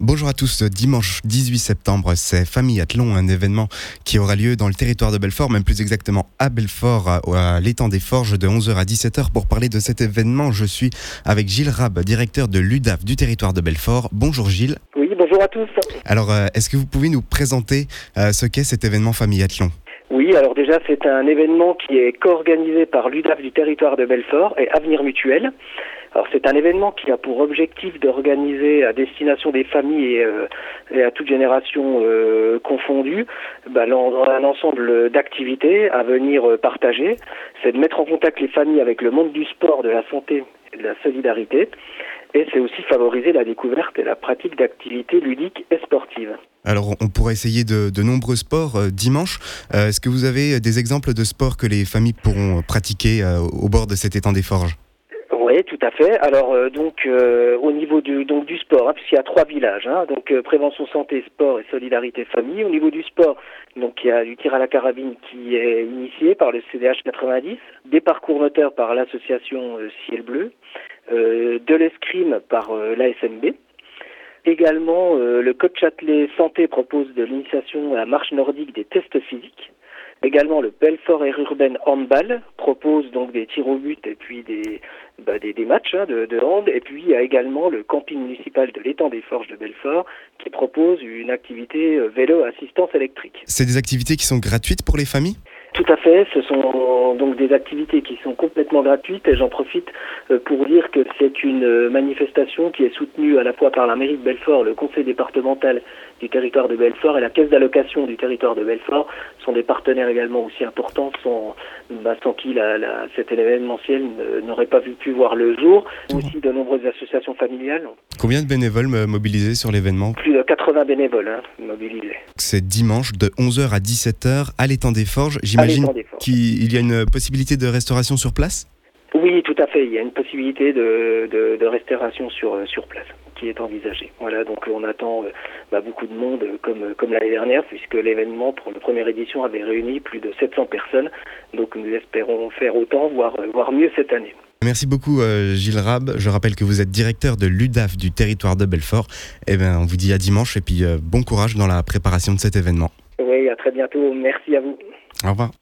Bonjour à tous, dimanche 18 septembre, c'est Famille Athlon, un événement qui aura lieu dans le territoire de Belfort, même plus exactement à Belfort, à l'étang des Forges de 11h à 17h. Pour parler de cet événement, je suis avec Gilles Rabe, directeur de l'UDAF du territoire de Belfort. Bonjour Gilles. Oui, bonjour à tous. Alors, est-ce que vous pouvez nous présenter ce qu'est cet événement Famille Athlon ? Oui, alors déjà c'est un événement qui est co-organisé par l'UDAF du territoire de Belfort et Avenir Mutuel. Alors c'est un événement qui a pour objectif d'organiser à destination des familles et à toute génération confondue un ensemble d'activités à venir partager. C'est de mettre en contact les familles avec le monde du sport, de la santé et de la solidarité. Et c'est aussi favoriser la découverte et la pratique d'activités ludiques et sportives. Alors, on pourrait essayer de nombreux sports dimanche. Est-ce que vous avez des exemples de sports que les familles pourront pratiquer au bord de cet étang des Forges ? Oui, tout à fait. Alors au niveau du sport, puisqu'il y a 3 villages, donc prévention santé, sport et solidarité famille. Au niveau du sport, donc il y a du tir à la carabine qui est initié par le CDH 90, des parcours moteurs par l'association Ciel Bleu, de l'escrime par l'ASMB. Également, le coach Châtelet Santé propose de l'initiation à la marche nordique des tests physiques. Également, le Belfort Air Urbaine Handball propose donc des tirs au but et puis des matchs de hand. Et puis, il y a également le camping municipal de l'étang des Forges de Belfort qui propose une activité vélo assistance électrique. C'est des activités qui sont gratuites pour les familles ? Tout à fait, ce sont donc des activités qui sont complètement gratuites et j'en profite pour dire que c'est une manifestation qui est soutenue à la fois par la mairie de Belfort, le conseil départemental du territoire de Belfort et la caisse d'allocation du territoire de Belfort sont des partenaires également aussi importants sans qui cet événementiel n'aurait pas pu voir le jour. Aussi de nombreuses associations familiales. Combien de bénévoles mobilisés sur l'événement ? Plus de 80 bénévoles mobilisés. C'est dimanche de 11h à 17h à l'étang des Forges. J'imagine qu'il y a une possibilité de restauration sur place ? Oui, tout à fait. Il y a une possibilité de restauration sur place qui est envisagée. Voilà, donc on attend beaucoup de monde comme l'année dernière, puisque l'événement pour la première édition avait réuni plus de 700 personnes. Donc nous espérons faire autant, voire mieux cette année. Merci beaucoup Gilles Rabe. Je rappelle que vous êtes directeur de l'UDAF du territoire de Belfort. On vous dit à dimanche et puis bon courage dans la préparation de cet événement. Oui, à très bientôt. Merci à vous. Au revoir.